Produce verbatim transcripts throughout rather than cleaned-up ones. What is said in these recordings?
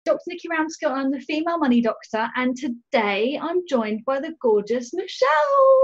Doctor Nikki Ramscott, I'm the female money doctor, and today I'm joined by the gorgeous Michelle.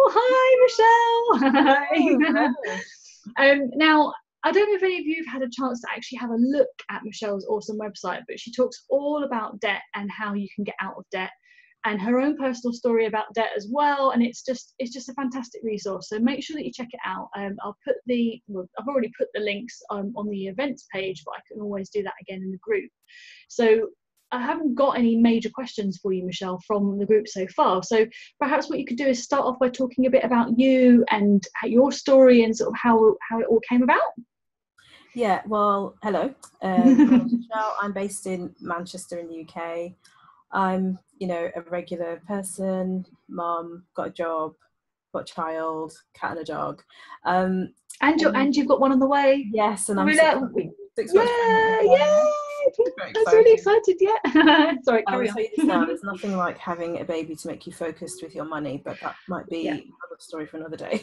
Hi, Michelle. Hi. um, now, I don't know if any of you have had a chance to actually have a look at Michelle's awesome website, but she talks all about debt and how you can get out of debt, and her own personal story about debt as well. And it's just it's just a fantastic resource. So make sure that you check it out. Um, I'll put the well, I've already put the links um, on the events page, but I can always do that again in the group. So I haven't got any major questions for you, Michelle, from the group so far. So perhaps what you could do is start off by talking a bit about you and your story and sort of how, how it all came about. Yeah, well, hello. Um, my name's Michelle. I'm based in Manchester in the U K. I'm, you know, a regular person, mum, got a job, got a child, cat and a dog. Um, and, you're, and you've got one on the way. Yes, and I'm six, six yeah, yeah. Yeah. I was really excited, yeah. Sorry, carry I'll on. tell you this now, there's nothing like having a baby to make you focused with your money, but that might be yeah. another story for another day.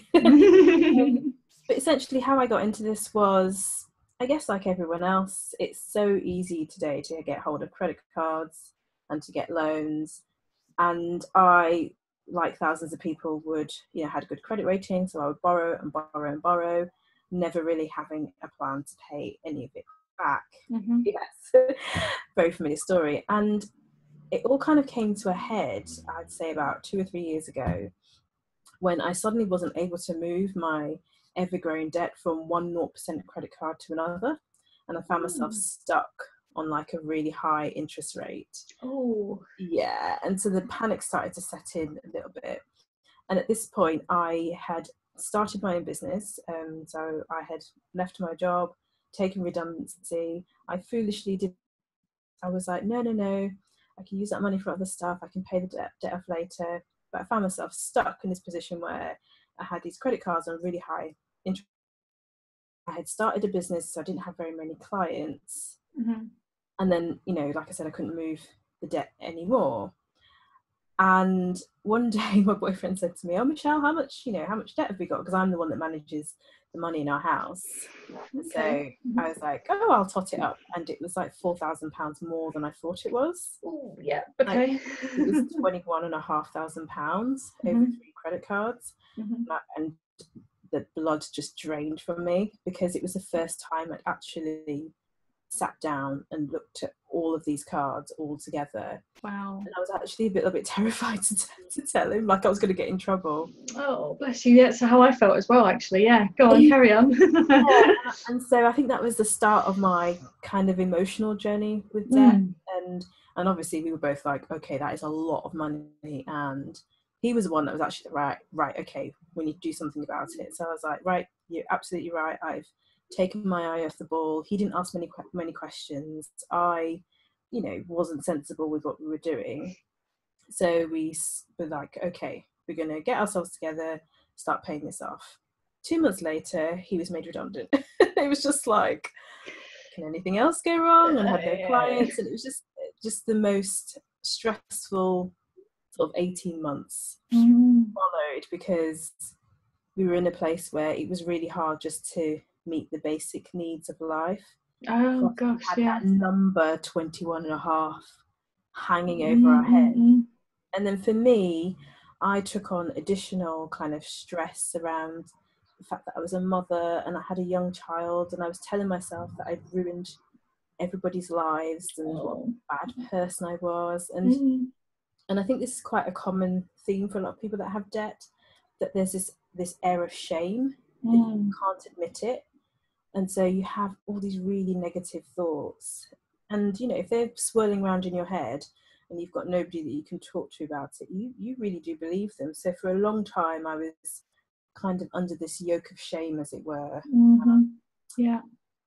um, but essentially how I got into this was, I guess like everyone else, it's so easy today to get hold of credit cards and to get loans. And I, like thousands of people, would, you know, had a good credit rating, so I would borrow and borrow and borrow, never really having a plan to pay any of it back. Mm-hmm. Yes, very familiar story. And it all kind of came to a head, I'd say about two or three years ago, when I suddenly wasn't able to move my ever-growing debt from one zero percent credit card to another, and I found myself mm. stuck on like a really high interest rate. Oh, yeah. And so the panic started to set in a little bit. And at this point, I had started my own business. Um, so I had left my job, taken redundancy. I foolishly did. I was like, no, no, no. I can use that money for other stuff. I can pay the debt, debt off later. But I found myself stuck in this position where I had these credit cards on really high interest. I had started a business, so I didn't have very many clients. Mm-hmm. And then, you know, like I said, I couldn't move the debt anymore. And one day my boyfriend said to me, oh, Michelle, how much, you know, how much debt have we got? Because I'm the one that manages the money in our house. Okay. So mm-hmm. I was like, oh, I'll tot it up. And it was like four thousand pounds more than I thought it was. Oh, yeah. Okay. Like, it was twenty-one and a half thousand pounds over mm-hmm. three credit cards. Mm-hmm. And the blood just drained from me because it was the first time I'd actually sat down and looked at all of these cards all together. Wow. And I was actually a bit, a bit terrified to, t- to tell him, like I was going to get in trouble. Oh, bless you. That's how I felt as well, actually. Yeah, go on, carry on. Yeah, and so I think that was the start of my kind of emotional journey with debt. Mm. And and obviously we were both like, okay, that is a lot of money. And he was the one that was actually right, right, okay, we need to do something about it. So I was like, right, you're absolutely right. I've taken my eye off the ball. He didn't ask many many questions. I, you know, wasn't sensible with what we were doing. So we were like, okay, we're going to get ourselves together, start paying this off. Two months later, he was made redundant. It was just like, can anything else go wrong? And I had no clients. And it was just, just the most stressful sort of eighteen months mm. followed, because we were in a place where it was really hard just to meet the basic needs of life. Oh, so gosh, had yeah. that number twenty-one and a half hanging over mm-hmm. our head. And then for me, I took on additional kind of stress around the fact that I was a mother and I had a young child, and I was telling myself that I'd ruined everybody's lives and oh. what a bad person I was. And mm-hmm. and I think this is quite a common theme for a lot of people that have debt, that there's this this air of shame mm. that you can't admit it. And so you have all these really negative thoughts. And, you know, if they're swirling around in your head and you've got nobody that you can talk to about it, you, you really do believe them. So for a long time, I was kind of under this yoke of shame, as it were. Mm-hmm. Yeah.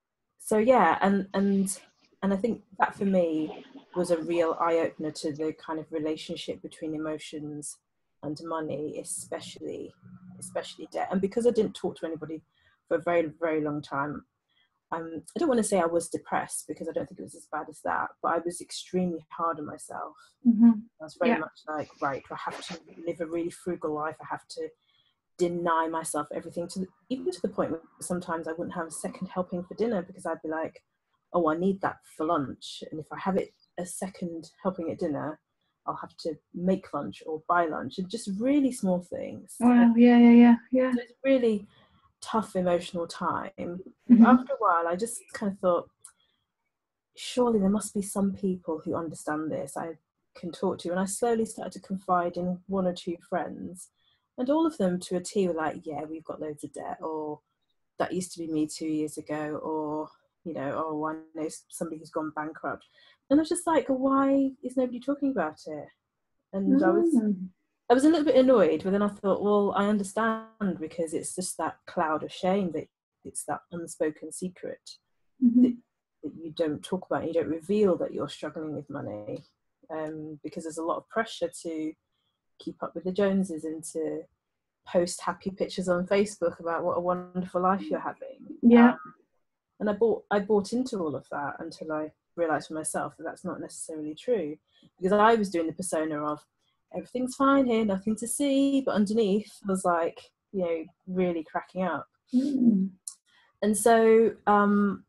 So, yeah, and, and, and I think that for me was a real eye-opener to the kind of relationship between emotions and money, especially, especially debt. And because I didn't talk to anybody for a very, very long time, um, I don't want to say I was depressed, because I don't think it was as bad as that, but I was extremely hard on myself. Mm-hmm. I was very yeah. much like, right, I have to live a really frugal life. I have to deny myself everything, to the, even to the point where sometimes I wouldn't have a second helping for dinner, because I'd be like, oh, I need that for lunch. And if I have it a second helping at dinner, I'll have to make lunch or buy lunch, and just really small things. Wow, yeah, yeah, yeah, yeah. So it's really tough emotional time. Mm-hmm. After a while, I just kind of thought, surely there must be some people who understand this I can talk to. And I slowly started to confide in one or two friends, and all of them to a T were like, yeah, we've got loads of debt, or that used to be me two years ago, or, you know, oh, I know somebody who's gone bankrupt. And I was just like, why is nobody talking about it? And mm. I was I was a little bit annoyed, but then I thought, well, I understand, because it's just that cloud of shame, that it's that unspoken secret mm-hmm. that, that you don't talk about, and you don't reveal that you're struggling with money, um, because there's a lot of pressure to keep up with the Joneses and to post happy pictures on Facebook about what a wonderful life you're having. Yeah. Um, and I bought I bought into all of that until I realised for myself that that's not necessarily true, because I was doing the persona of everything's fine here, nothing to see, but underneath I was like, you know, really cracking up. Mm. And so um,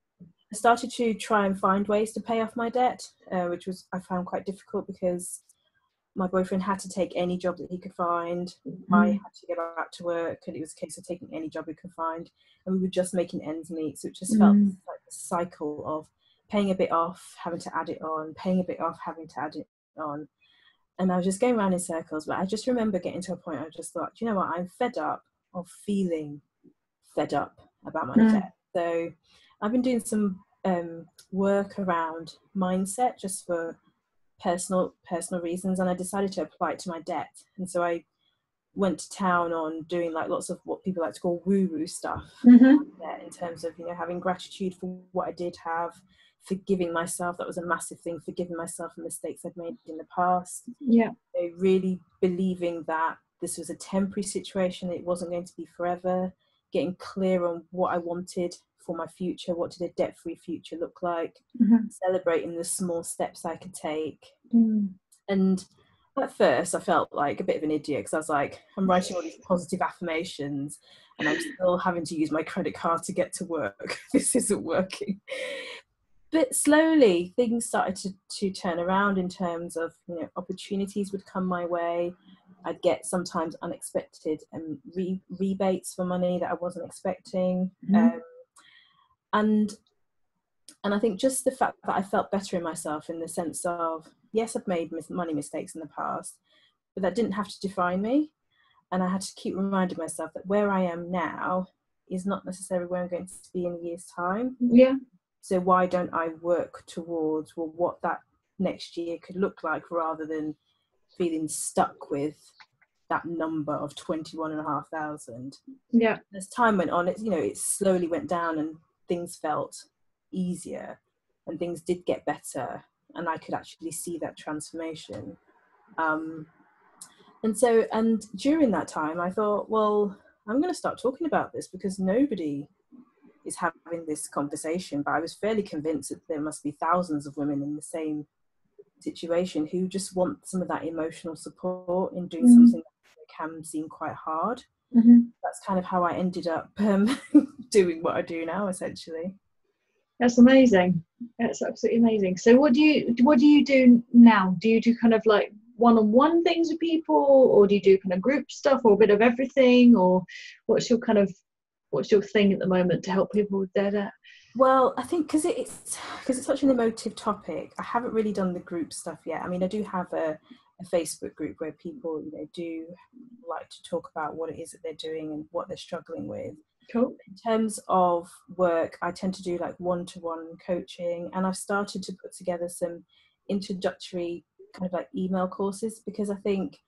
I started to try and find ways to pay off my debt, uh, which was I found quite difficult, because my boyfriend had to take any job that he could find. Mm. I had to get back to work, and it was a case of taking any job we could find, and we were just making ends meet. So it just felt mm. like a cycle of paying a bit off, having to add it on, paying a bit off, having to add it on. And I was just going around in circles. But I just remember getting to a point, I just thought, you know what, I'm fed up of feeling fed up about my mm. debt. So I've been doing some um, work around mindset, just for personal personal reasons, and I decided to apply it to my debt. And so I went to town on doing like lots of what people like to call woo-woo stuff, mm-hmm. in terms of, you know, having gratitude for what I did have, forgiving myself. That was a massive thing, forgiving myself for mistakes I'd made in the past. Yeah. So really believing that this was a temporary situation, it wasn't going to be forever, getting clear on what I wanted for my future, what did a debt-free future look like, mm-hmm. celebrating the small steps I could take. Mm. And at first I felt like a bit of an idiot, because I was like, I'm writing all these positive affirmations and I'm still having to use my credit card to get to work. This isn't working. But slowly things started to, to turn around, in terms of, you know, opportunities would come my way. I'd get sometimes unexpected um, re- rebates for money that I wasn't expecting. Mm-hmm. Um, and and I think just the fact that I felt better in myself, in the sense of, yes, I've made mis- money mistakes in the past, but that didn't have to define me. And I had to keep reminding myself that where I am now is not necessarily where I'm going to be in a year's time. Yeah. So why don't I work towards, well, what that next year could look like, rather than feeling stuck with that number of twenty-one and a half thousand. Yeah. As time went on, it, you know, it slowly went down, and things felt easier, and things did get better, and I could actually see that transformation. Um, and so, and during that time, I thought, well, I'm going to start talking about this, because nobody is having this conversation. But I was fairly convinced that there must be thousands of women in the same situation who just want some of that emotional support in doing mm. something that can seem quite hard. Mm-hmm. That's kind of how I ended up um, doing what I do now, essentially. That's amazing. That's absolutely amazing. So what do you what do you do now? Do you do kind of like one-on-one things with people, or do you do kind of group stuff, or a bit of everything, or what's your kind of what's your thing at the moment to help people with their debt? Well, I think because it's because it's such an emotive topic, I haven't really done the group stuff yet. I mean, I do have a, a Facebook group where people, you know, do like to talk about what it is that they're doing and what they're struggling with. Cool. In terms of work, I tend to do like one-to-one coaching, and I've started to put together some introductory kind of like email courses, because I think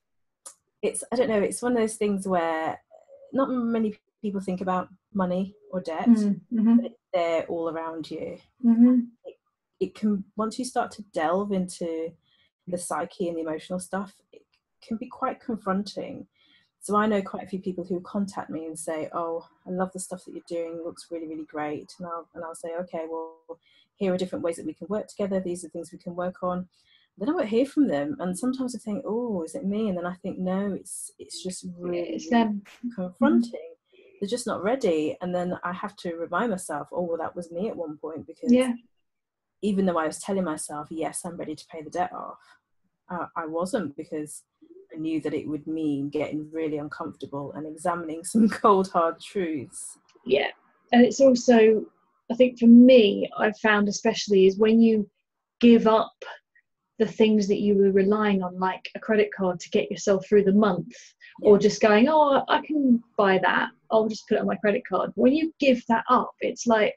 it's, I don't know, it's one of those things where not many people think about money or debt, mm-hmm. but they're all around you. Mm-hmm. It, it can, once you start to delve into the psyche and the emotional stuff, it can be quite confronting. So I know quite a few people who contact me and say, oh, I love the stuff that you're doing, it looks really, really great. And I'll, and I'll say, okay, well, here are different ways that we can work together. These are things we can work on. Then I won't hear from them. And sometimes I think, oh, is it me? And then I think, no, it's it's just really, it's really them. confronting. Mm-hmm. They're just not ready. And then I have to remind myself, oh, well, that was me at one point, because yeah. even though I was telling myself, yes, I'm ready to pay the debt off, uh, I wasn't, because I knew that it would mean getting really uncomfortable and examining some cold hard truths. Yeah, and it's also, I think for me, I've found especially is when you give up the things that you were relying on, like a credit card to get yourself through the month, yeah. or just going, oh, I can buy that, I'll just put it on my credit card. When you give that up, it's like,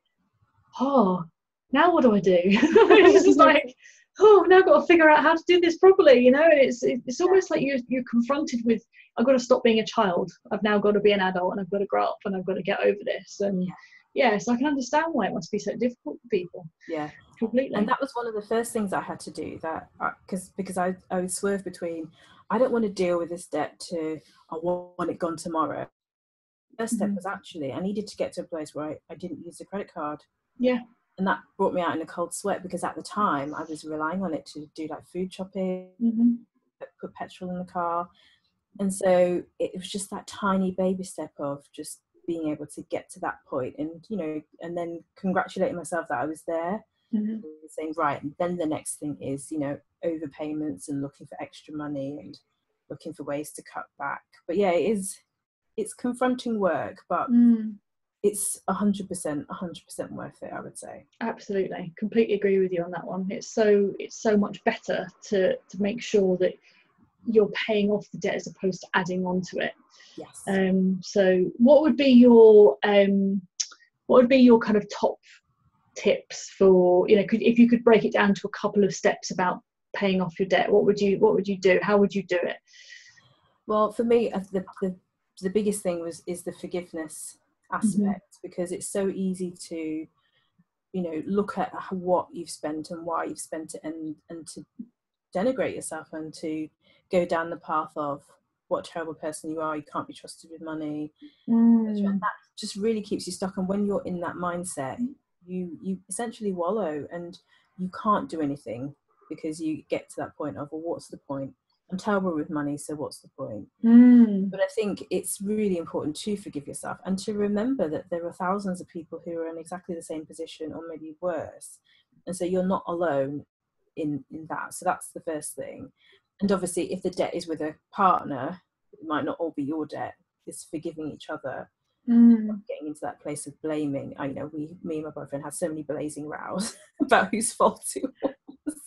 oh, now what do I do? It's just like, oh, now I've got to figure out how to do this properly, you know. And it's it's almost like you're you're confronted with, I've got to stop being a child. I've now got to be an adult, and I've got to grow up, and I've got to get over this. And yeah, yeah so I can understand why it must be so difficult for people. Yeah, completely. And that was one of the first things I had to do. That because because I I would swerve between, I don't want to deal with this debt to, I want it gone tomorrow. The first step mm-hmm. was actually I needed to get to a place where I, I didn't use the credit card. Yeah. And that brought me out in a cold sweat, because at the time I was relying on it to do like food shopping, mm-hmm. put petrol in the car. And so it was just that tiny baby step of just being able to get to that point, and, you know, and then congratulating myself that I was there, mm-hmm. and saying, right, and then the next thing is, you know, overpayments and looking for extra money and looking for ways to cut back. But yeah, it is, it's confronting work, but mm. it's a hundred percent, a hundred percent worth it, I would say. Absolutely, completely agree with you on that one. It's so it's so much better to to make sure that you're paying off the debt as opposed to adding on to it. Yes. Um. So, what would be your um, what would be your kind of top tips for, you know, could, if you could break it down to a couple of steps about paying off your debt? What would you What would you do? How would you do it? Well, for me, the the, the biggest thing was is the forgiveness aspect, mm-hmm. because it's so easy to, you know, look at what you've spent and why you've spent it, and and to denigrate yourself, and to go down the path of what a terrible person you are, you can't be trusted with money, mm. and that just really keeps you stuck. And when you're in that mindset, you you essentially wallow, and you can't do anything, because you get to that point of, well, what's the point? I'm terrible with money, so what's the point? Mm. But I think it's really important to forgive yourself, and to remember that there are thousands of people who are in exactly the same position, or maybe worse. And so you're not alone in, in that. So that's the first thing. And obviously, if the debt is with a partner, it might not all be your debt. It's forgiving each other. Mm. Not getting into that place of blaming. I you know we, me and my boyfriend had so many blazing rows about whose fault it was.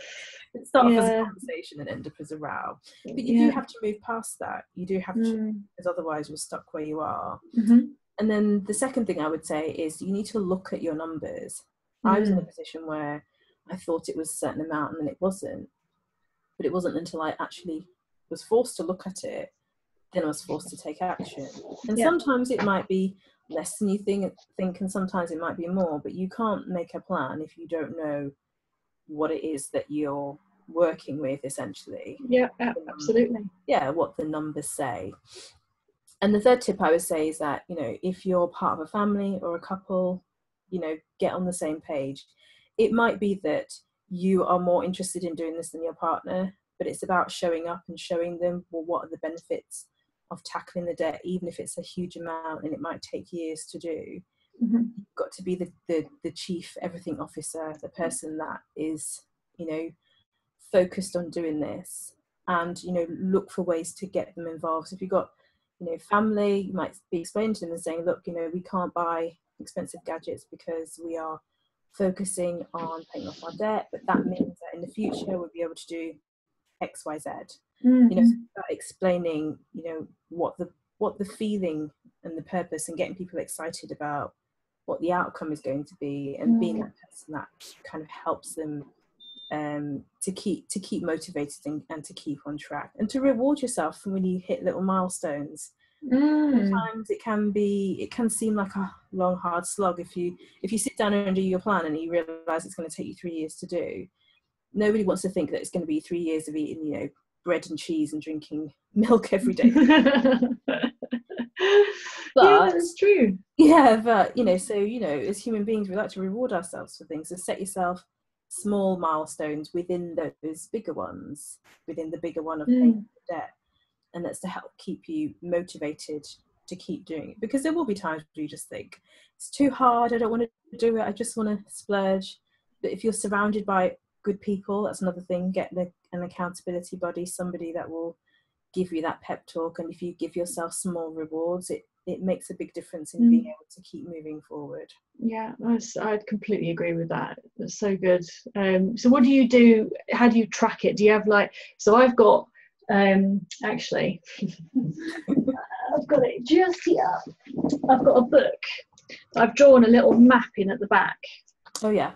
It started yeah. as a conversation and end up as a row. But you yeah. do have to move past that. You do have to, mm. because otherwise you're stuck where you are. Mm-hmm. And then the second thing I would say is you need to look at your numbers. Mm. I was in a position where I thought it was a certain amount, and then it wasn't. But it wasn't until I actually was forced to look at it, then I was forced to take action. And yeah. sometimes it might be less than you think, think, and sometimes it might be more. But you can't make a plan if you don't know what it is that you're working with, essentially. Yeah, absolutely. Um, yeah, what the numbers say. And the third tip I would say is that, you know, if you're part of a family or a couple, you know, get on the same page. It might be that you are more interested in doing this than your partner, but it's about showing up and showing them, well, what are the benefits of tackling the debt, even if it's a huge amount and it might take years to do. Mm-hmm. You've got to be the, the, the chief everything officer, the person that is, you know, focused on doing this, and, you know, look for ways to get them involved. So if you've got, you know, family, you might be explaining to them and saying, look, you know, we can't buy expensive gadgets because we are focusing on paying off our debt, but that means that in the future we'll be able to do X, Y, Z. Mm-hmm. You know, so explaining, you know, what the what the feeling and the purpose, and getting people excited about what the outcome is going to be, and mm-hmm. being that person that kind of helps them um to keep to keep motivated and, and to keep on track, and to reward yourself when you hit little milestones. Mm. Sometimes it can be it can seem like a long hard slog if you if you sit down and do your plan and you realize it's going to take you three years to do. Nobody wants to think that it's going to be three years of eating, you know, bread and cheese and drinking milk every day. But yeah, that's true. Yeah, but, you know, so, you know, as human beings, we like to reward ourselves for things. So set yourself small milestones within those bigger ones, within the bigger one of mm. paying the debt. And that's to help keep you motivated to keep doing it. Because there will be times where you just think, it's too hard, I don't want to do it, I just want to splurge. but if you're surrounded by good people, that's another thing. Get the, an accountability buddy, somebody that will give you that pep talk. And if you give yourself small rewards, it it makes a big difference in mm. being able to keep moving forward. Yeah, that's, I'd completely agree with that. That's so good. Um, so what do you do? How do you track it? Do you have like, so I've got, um, actually, I've got it just here. I've got a book. I've drawn a little map in at the back. Oh yeah.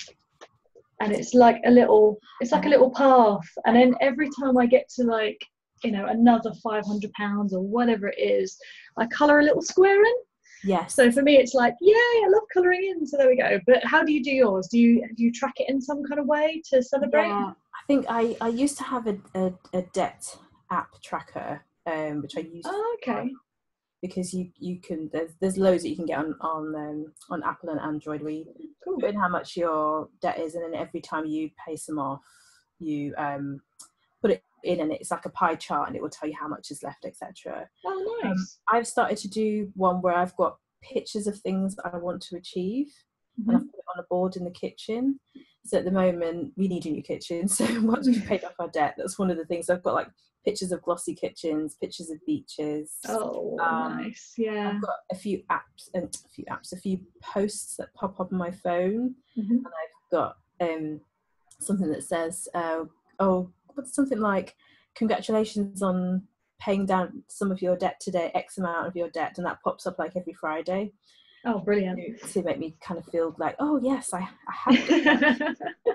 And it's like a little, it's like a little path. And then every time I get to like, you know, another five hundred pounds or whatever it is, I colour a little square in. Yes. So for me, it's like, yay, I love colouring in. So there we go. But how do you do yours? Do you do you track it in some kind of way to celebrate? Yeah, I think I, I used to have a, a, a debt app tracker, um, which I used. Oh, okay. Because you, you can, there's there's loads that you can get on on um, on Apple and Android where you cool. put in how much your debt is, and then every time you pay some off, you um put it in, and it's like a pie chart, and it will tell you how much is left, et cetera. Oh, nice. Um, I've started to do one where I've got pictures of things I want to achieve, mm-hmm. and I've put it on a board in the kitchen. So at the moment, we need a new kitchen. So once we've paid off our debt, that's one of the things. I've got like pictures of glossy kitchens, pictures of beaches. Oh, um, nice. Yeah. I've got a few apps, and um, a few apps, a few posts that pop up on my phone, mm-hmm. and I've got um, something that says, uh, "Oh, what's something like, congratulations on paying down some of your debt today, X amount of your debt," and that pops up like every Friday. Oh, brilliant. To, to make me kind of feel like, oh yes, I, I have done that.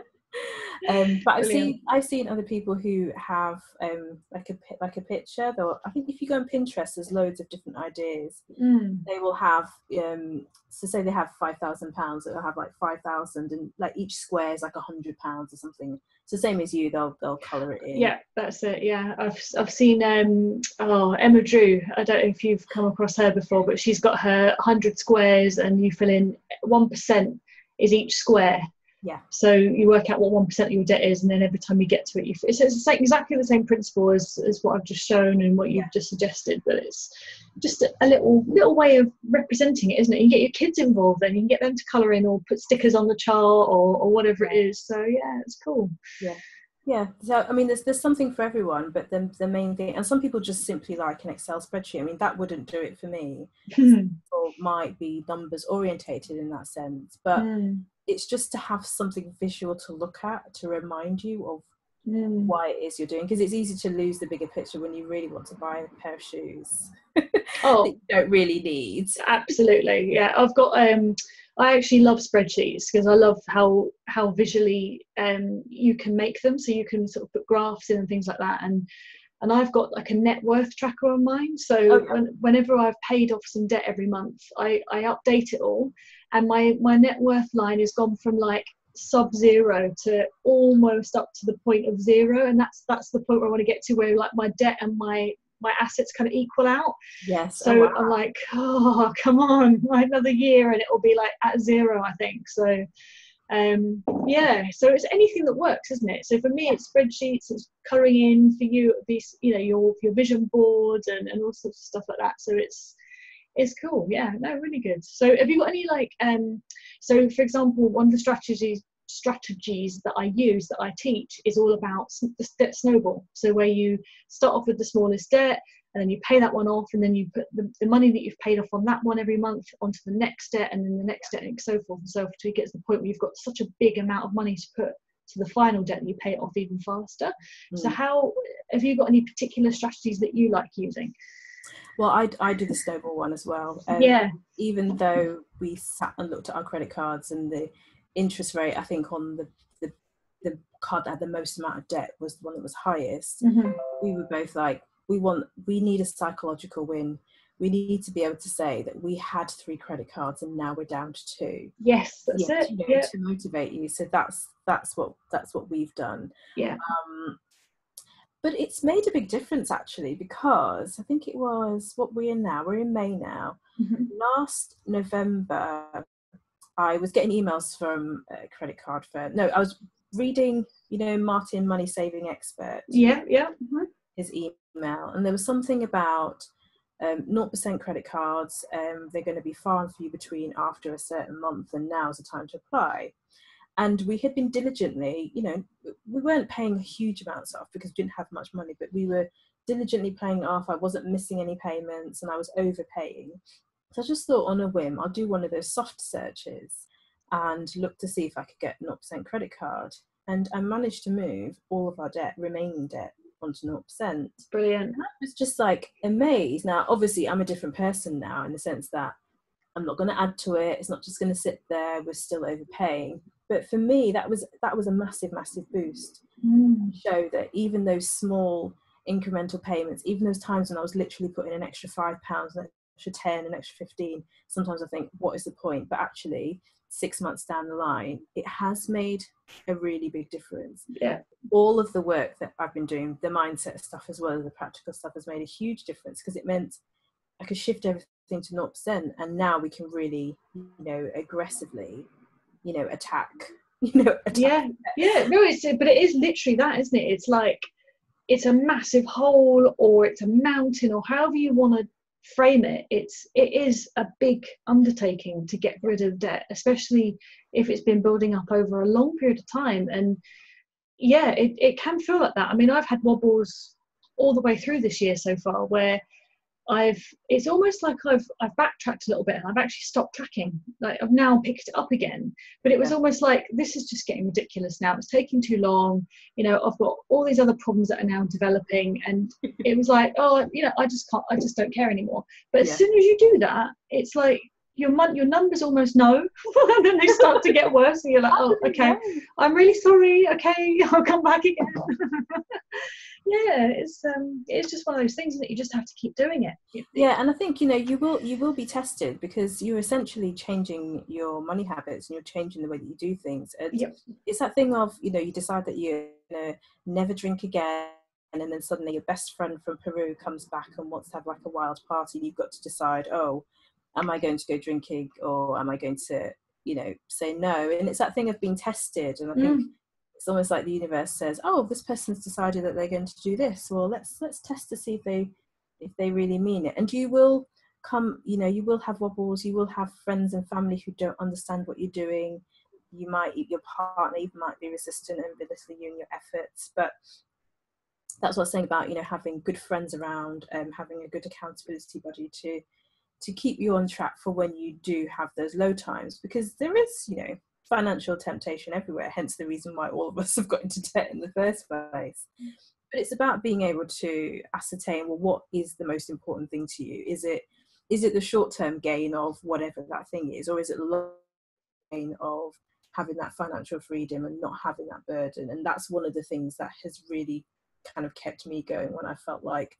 um, but I've seen I've seen other people who have um, like a like a picture. They'll, I think if you go on Pinterest, there's loads of different ideas. Mm. They will have um, so say they have five thousand pounds, they'll have like five thousand, and like each square is like a hundred pounds or something. So same as you, they'll they'll colour it in. Yeah, that's it. Yeah, I've I've seen um oh Emma Drew. I don't know if you've come across her before, but she's got her hundred squares, and you fill in one percent is each square. Yeah. So you work out what one percent of your debt is, and then every time you get to it, you it's, it's like exactly the same principle as, as what I've just shown and what you've yeah. just suggested. But it's just a, a little little way of representing it, isn't it? You get your kids involved, then you can get them to colour in or put stickers on the chart or, or whatever it is. So yeah, it's cool. Yeah. Yeah, so I mean, there's there's something for everyone, but the the main thing, and some people just simply like an Excel spreadsheet. I mean, that wouldn't do it for me. Some people might be numbers orientated in that sense, but mm. it's just to have something visual to look at to remind you of mm. why it is you're doing. Because it's easy to lose the bigger picture when you really want to buy a pair of shoes. Oh, that you don't really need. Absolutely, yeah. I've got um. I actually love spreadsheets because I love how how visually um, you can make them. So you can sort of put graphs in and things like that. And and I've got like a net worth tracker on mine. So okay. when, whenever I've paid off some debt every month, I, I update it all. And my, my net worth line has gone from like sub-zero to almost up to the point of zero. And that's that's the point where I want to get to, where like my debt and my my assets kind of equal out. Yes. So oh, wow. I'm like, oh, come on, like another year and it'll be like at zero, I think. So um yeah, so it's anything that works, isn't it? So for me it's spreadsheets, it's colouring in. For you it'll be, you know, your your vision boards and, and all sorts of stuff like that. So it's it's cool. Yeah, no, really good. So have you got any like um so for example, one of the strategies strategies that I use, that I teach, is all about the debt snowball. So where you start off with the smallest debt, and then you pay that one off, and then you put the, the money that you've paid off on that one every month onto the next debt, and then the next debt, and so forth and so forth, until you get to the point where you've got such a big amount of money to put to the final debt, and you pay it off even faster. Mm. So how have you got any particular strategies that you like using? Well, I, I do the snowball one as well. Um, yeah. Even though we sat and looked at our credit cards, and the interest rate, I think on the, the the card that had the most amount of debt was the one that was highest. Mm-hmm. We were both like, we want, we need a psychological win. We need to be able to say that we had three credit cards and now we're down to two. Yes, that's yeah, it. You know, yeah. to motivate you. So that's that's what that's what we've done. Yeah. Um, but it's made a big difference actually, because I think it was, what we're in now. We're in May now. Mm-hmm. Last November, I was getting emails from a credit card firm. No, I was reading, you know, Martin, Money Saving Expert. Yeah, yeah. Mm-hmm. His email. And there was something about um, zero percent credit cards. Um, they're going to be far and few between after a certain month, and now's the time to apply. And we had been diligently, you know, we weren't paying huge amounts off because we didn't have much money, but we were diligently paying it off. I wasn't missing any payments and I was overpaying. So I just thought, on a whim, I'll do one of those soft searches and look to see if I could get zero percent credit card. And I managed to move all of our debt, remaining debt, onto zero percent. Brilliant. And I was just like amazed. Now, obviously, I'm a different person now in the sense that I'm not going to add to it. It's not just going to sit there. We're still overpaying. But for me, that was that was a massive, massive boost. Mm. To show that even those small incremental payments, even those times when I was literally putting an extra five pounds, an extra ten, an extra fifteen, sometimes I think, what is the point? But actually, six months down the line, it has made a really big difference. Yeah. All of the work that I've been doing, the mindset stuff as well as the practical stuff, has made a huge difference because it meant I could shift everything to zero percent, and now we can really, you know, aggressively, you know, attack, you know, attack. Yeah, yeah, no, it's, but it is literally that, isn't it? It's like, it's a massive hole, or it's a mountain, or however you want to frame it. It's, it is a big undertaking to get rid of debt, especially if it's been building up over a long period of time. And yeah, it, it can feel like that. I mean, I've had wobbles all the way through this year so far where I've, it's almost like I've I've backtracked a little bit and I've actually stopped tracking. Like, I've now picked it up again, but it was Yeah. almost like, this is just getting ridiculous now. It's taking too long. You know, I've got all these other problems that are now developing, and it was like, oh, you know, I just can't, I just don't care anymore. But as Yeah. soon as you do that, it's like your mon- your numbers almost know, and then they start to get worse, and you're like, oh, okay, I'm really sorry. Okay, I'll come back again. Yeah, it's um, it's just one of those things that you just have to keep doing it. Yeah, and I think, you know, you will you will be tested because you're essentially changing your money habits and you're changing the way that you do things. And Yep. it's that thing of, you know, you decide that you're gonna never drink again, and then suddenly your best friend from Peru comes back and wants to have like a wild party, and you've got to decide, oh, am I going to go drinking or am I going to, you know, say no? And it's that thing of being tested, and I think Mm. it's almost like the universe says, oh, this person's decided that they're going to do this, well, let's let's test to see if they if they really mean it. And you will come, you know, you will have wobbles, you will have friends and family who don't understand what you're doing. You might, your partner even might be resistant and belittling you and your efforts. But that's what I was saying about, you know, having good friends around, um, having a good accountability buddy to to keep you on track for when you do have those low times, because there is, you know, financial temptation everywhere, hence the reason why all of us have got into debt in the first place. But it's about being able to ascertain, well, what is the most important thing to you? Is it is it the short-term gain of whatever that thing is, or is it the long gain of having that financial freedom and not having that burden? And that's one of the things that has really kind of kept me going when I felt like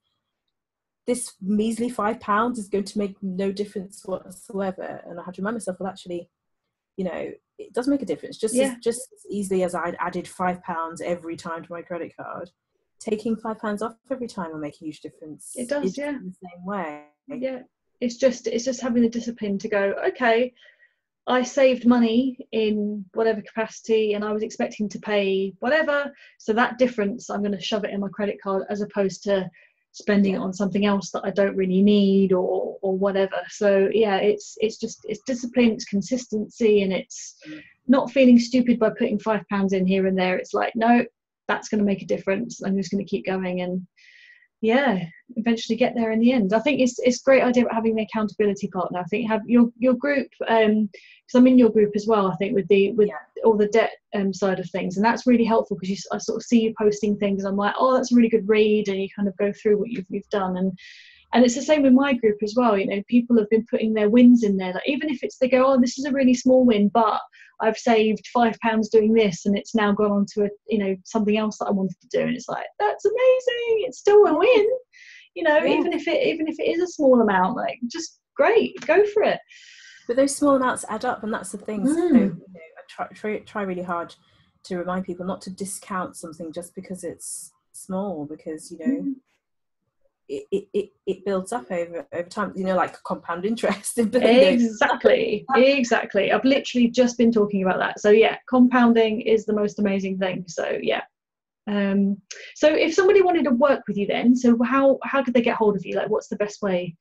this measly five pounds is going to make no difference whatsoever. And I had to remind myself, well, actually, you know, it does make a difference. Just Yeah. as, just as easily as I'd added five pounds every time to my credit card, taking five pounds off every time will make a huge difference. It does, It's yeah. in the same way. Yeah, it's just it's just having the discipline to go, okay, I saved money in whatever capacity and I was expecting to pay whatever, so that difference I'm going to shove it in my credit card as opposed to spending Yeah. it on something else that I don't really need or or whatever. So yeah, it's it's just it's discipline, it's consistency, and it's Mm. not feeling stupid by putting five pounds in here and there. It's like, no, that's going to make a difference. I'm just going to keep going, and yeah, eventually get there in the end. I think it's it's a great idea about having an accountability partner. I think have your your group, um because I'm in your group as well, I think, with the with Yeah. all the debt um side of things, and that's really helpful because you I sort of see you posting things. I'm like, oh, that's a really good read, and you kind of go through what you've you've done. and And it's the same with my group as well. You know, people have been putting their wins in there. Like, even if it's, they go, oh, this is a really small win, but I've saved five pounds doing this, and it's now gone on to a, you know, something else that I wanted to do. And it's like, that's amazing. It's still a win. You know, Yeah. even if it even if it is a small amount, like, just great, go for it. But those small amounts add up, and that's the thing. So, Mm. you know, I try, try try really hard to remind people not to discount something just because it's small, because, you know, Mm. it, it, it, it builds up over over time, you know, like compound interest. You know. Exactly, exactly. I've literally just been talking about that. So yeah, compounding is the most amazing thing. So yeah. Um, so if somebody wanted to work with you then, so how how could they get hold of you? Like, what's the best way?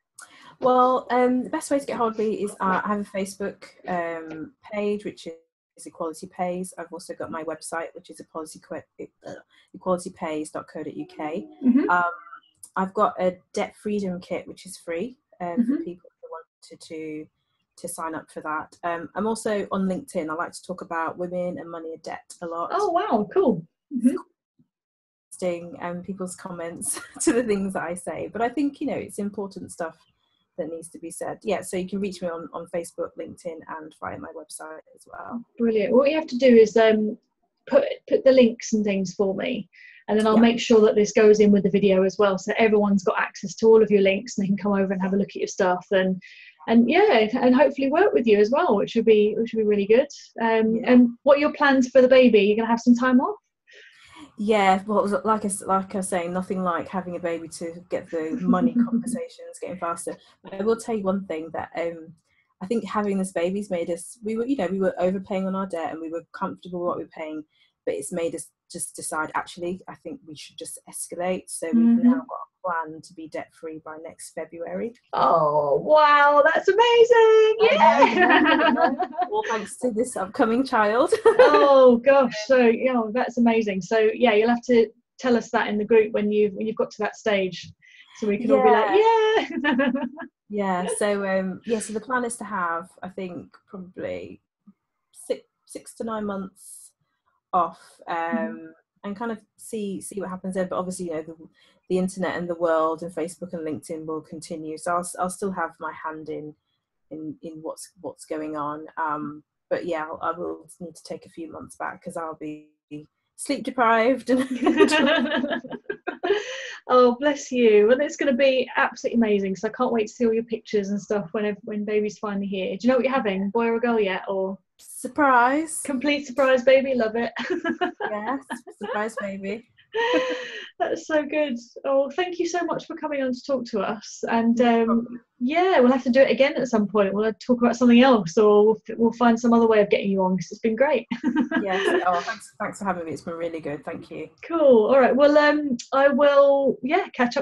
Well, um, the best way to get hold of me is uh, I have a Facebook um, page, which Equality Pays. I've also got my website, which is equality, uh, equality pays dot co dot uk. Mm-hmm. Um, I've got a debt freedom kit, which is free um, mm-hmm. for people who wanted to to sign up for that. Um, I'm also on LinkedIn. I like to talk about women and money and debt a lot. Oh wow, cool. Mm-hmm. And people's comments to the things that I say, but I think, you know, it's important stuff that needs to be said. Yeah, so you can reach me on, on Facebook, LinkedIn, and via my website as well. Brilliant. What you have to do is um put put the links and things for me, and then I'll yeah. make sure that this goes in with the video as well, so everyone's got access to all of your links and they can come over and have a look at your stuff, and and yeah, and hopefully work with you as well, which would be which would be really good. Um yeah. And what are your plans for the baby? You're gonna have some time off? Yeah, well, like I, like I was saying, nothing like having a baby to get the money conversations getting faster. But I will tell you one thing, that um, I think having this baby's made us, we were, you know, we were overpaying on our debt and we were comfortable with what we were paying, but it's made us just decide, actually, I think we should just escalate. So we've mm-hmm. now got a plan to be debt free by next February. Oh, wow, that's amazing. Yeah. yeah. All thanks to this upcoming child. Oh gosh, so yeah, that's amazing. So yeah, you'll have to tell us that in the group when you've when you've got to that stage, so we can yeah. all be like, yeah. yeah. So um, yeah. So the plan is to have, I think, probably six six to nine months off, um, mm-hmm. and kind of see see what happens there. But obviously, you know, the, the internet and the world and Facebook and LinkedIn will continue. So I'll I'll still have my hand in in in what's what's going on. Um, But yeah, I will need to take a few months back because I'll be sleep deprived. Oh, bless you. Well, it's going to be absolutely amazing. So I can't wait to see all your pictures and stuff when when baby's finally here. Do you know what you're having, boy or a girl yet? Or surprise? Complete surprise baby. Love it. Yes, surprise baby. That's so good. Oh, thank you so much for coming on to talk to us. And um, yeah, we'll have to do it again at some point. We'll talk about something else, or we'll, we'll find some other way of getting you on, because it's been great. Yes. Oh, thanks, thanks for having me. It's been really good. Thank you. Cool. All right. Well, um, I will. Yeah, catch up